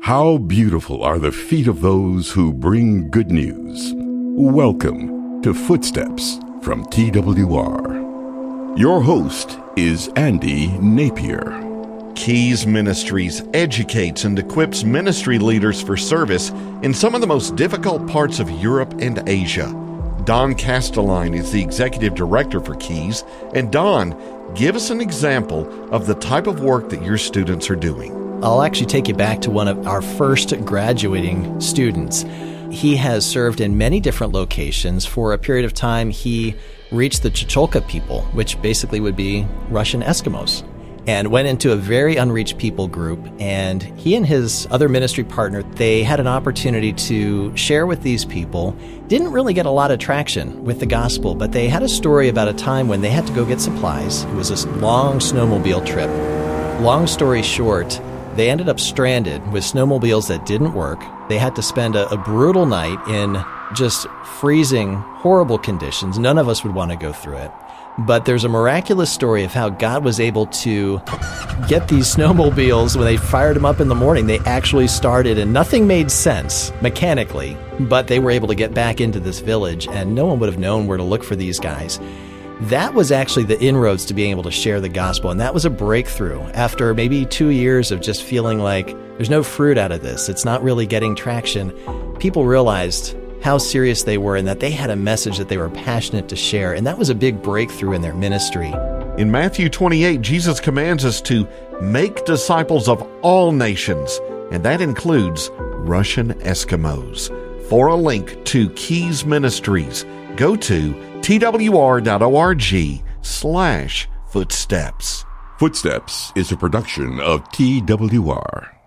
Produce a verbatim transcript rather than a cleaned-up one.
How beautiful are the feet of those who bring good news. Welcome to Footsteps from T W R. Your host is Andy Napier. Keys Ministries educates and equips ministry leaders for service in some of the most difficult parts of Europe and Asia. Don Castelline is the executive director for Keys. And Don, give us an example of the type of work that your students are doing. I'll actually take you back to one of our first graduating students. He has served in many different locations. For a period of time, he reached the Chicholka people, which basically would be Russian Eskimos, and went into a very unreached people group. And he and his other ministry partner, they had an opportunity to share with these people. Didn't really get a lot of traction with the gospel, but they had a story about a time when they had to go get supplies. It was a long snowmobile trip. Long story short, they ended up stranded with snowmobiles that didn't work. They had to spend a, a brutal night in just freezing, horrible conditions. None of us would want to go through it. But there's a miraculous story of how God was able to get these snowmobiles. When they fired them up in the morning, they actually started, and nothing made sense mechanically, but they were able to get back into this village, and no one would have known where to look for these guys. That was actually the inroads to being able to share the gospel, and that was a breakthrough after maybe two years of just feeling like there's no fruit out of this. It's not really getting traction. People realized how serious they were and that they had a message that they were passionate to share, and that was a big breakthrough in their ministry. In Matthew twenty-eight, Jesus commands us to make disciples of all nations, and that includes Russian Eskimos. For a link to Keys Ministries, go to twr.org slash footsteps. Footsteps is a production of T W R.